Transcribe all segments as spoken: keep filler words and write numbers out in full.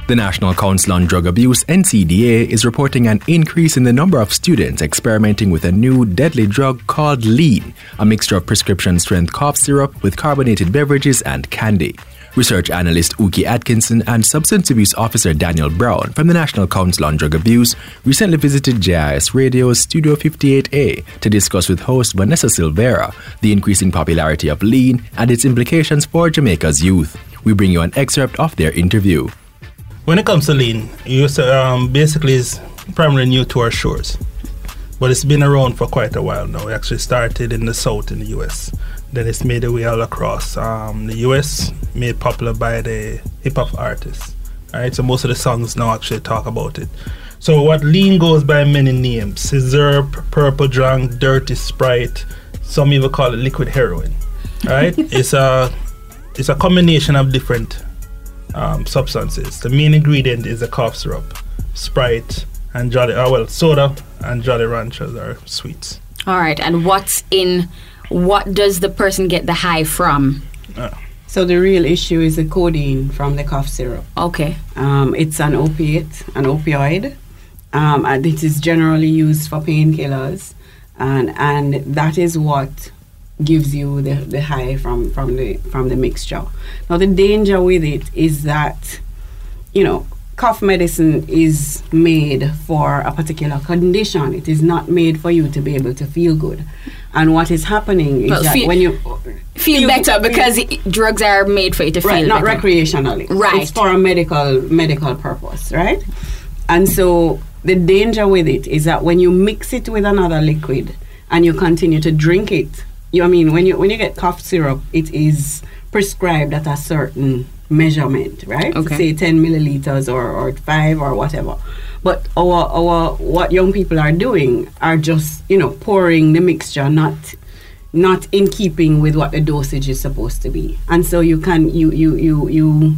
The National Council on Drug Abuse, N C D A, is reporting an increase in the number of students experimenting with a new deadly drug called lean, a mixture of prescription-strength cough syrup with carbonated beverages and candy. Research analyst Uki Atkinson and substance abuse officer Daniel Brown from the National Council on Drug Abuse recently visited J I S Radio's Studio fifty-eight A to discuss with host Vanessa Silvera the increasing popularity of lean and its implications for Jamaica's youth. We bring you an excerpt of their interview. When it comes to lean, it um, basically is primarily new to our shores, but it's been around for quite a while now. It actually started in the South in the U S. Then it's made its way all across um, the U S, made popular by the hip-hop artists. All right, so most of the songs now actually talk about it. So what lean goes by many names: Scissor, Purple Drunk, Dirty Sprite. Some even call it liquid heroin. All right, it's a it's a combination of different um, substances. The main ingredient is the cough syrup, Sprite, and Jolly. Uh, well, soda and Jolly Ranchers are sweets. All right, and what's in? What does the person get the high from? Uh. So the real issue is the codeine from the cough syrup. Okay. Um, it's an opiate, an opioid, um, and it is generally used for painkillers, and and that is what gives you the, the high from, from the from the mixture. Now the danger with it is that, you know, cough medicine is made for a particular condition. It is not made for you to be able to feel good. And what is happening is well, that feel, when you feel, feel better feel, because it, drugs are made for you to right, feel not better. recreationally. Right. It's for a medical medical purpose, right? And so the danger with it is that when you mix it with another liquid and you continue to drink it, you I mean when you when you get cough syrup, it is prescribed at a certain measurement, right? Okay. Say ten milliliters or, or five or whatever. But our our what young people are doing are just, you know, pouring the mixture, not not in keeping with what the dosage is supposed to be. And so you can you you you you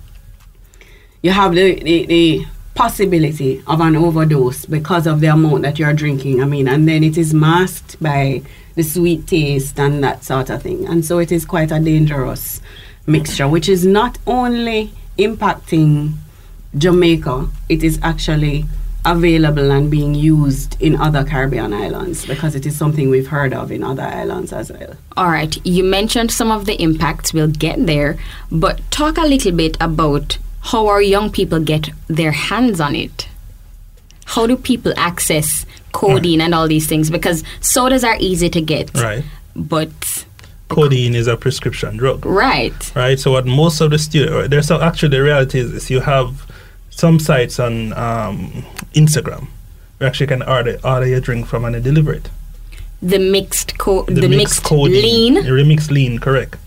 you have the, the, the possibility of an overdose because of the amount that you're drinking. I mean, and then it is masked by the sweet taste and that sort of thing. And so it is quite a dangerous mixture, which is not only impacting Jamaica, it is actually available and being used in other Caribbean islands because it is something we've heard of in other islands as well. All right, you mentioned some of the impacts. We'll get there, but talk a little bit about how our young people get their hands on it. How do people access codeine right. and all these things? Because sodas are easy to get, right? But codeine is a prescription drug, right? Right. So what most of the students, there's so actually the reality is, is you have some sites on um, Instagram where actually can order order your drink from and they deliver it. The mixed co- the, the mixed, mixed codeine, lean. The remixed lean, correct?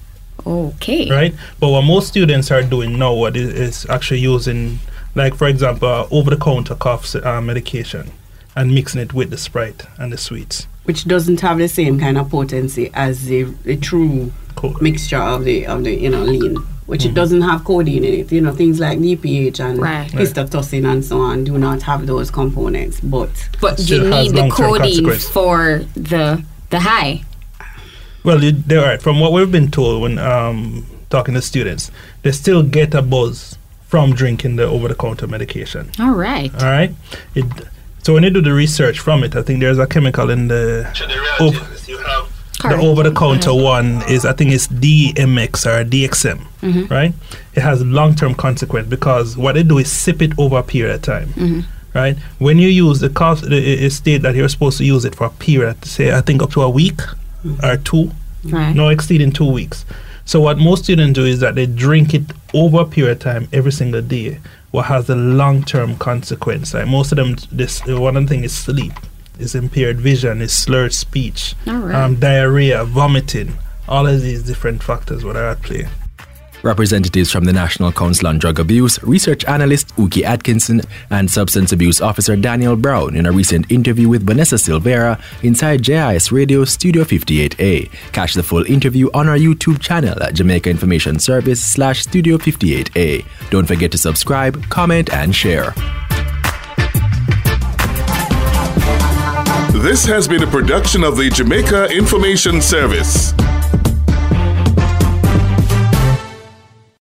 Okay. Right. But what most students are doing now, what is, is actually using, like for example, uh, over-the-counter cough uh, medication and mixing it with the Sprite and the sweets, which doesn't have the same kind of potency as the, the true cool. mixture of the of the you know lean, which mm-hmm. it doesn't have codeine in it. You know, things like D P H and right. histocin and so on do not have those components. But but you need the codeine for the the high. Well, you, they're right. From what we've been told when um, talking to students, they still get a buzz from drinking the over-the-counter medication. All right. All right. It, so when you do the research from it, I think there's a chemical in the. So the reality op- is you have the over-the-counter mm-hmm. one is I think it's D M X or D X M, mm-hmm. right? It has long-term consequence because what they do is sip it over a period of time, mm-hmm. right? When you use the cough, it state that you're supposed to use it for a period, say I think up to a week mm-hmm. or two, right. no exceeding two weeks. So what most students do is that they drink it over a period of time every single day, what has a long-term consequence. Like most of them, this one thing is sleep, is impaired vision, is slurred speech, right. um, diarrhea, vomiting, all of these different factors what are at play. Representatives from the National Council on Drug Abuse, research analyst Uki Atkinson, and substance abuse officer Daniel Brown in a recent interview with Vanessa Silvera inside J I S Radio Studio fifty-eight A. Catch the full interview on our YouTube channel at Jamaica Information Service slash Studio fifty-eight A. Don't forget to subscribe, comment, and share. This has been a production of the Jamaica Information Service.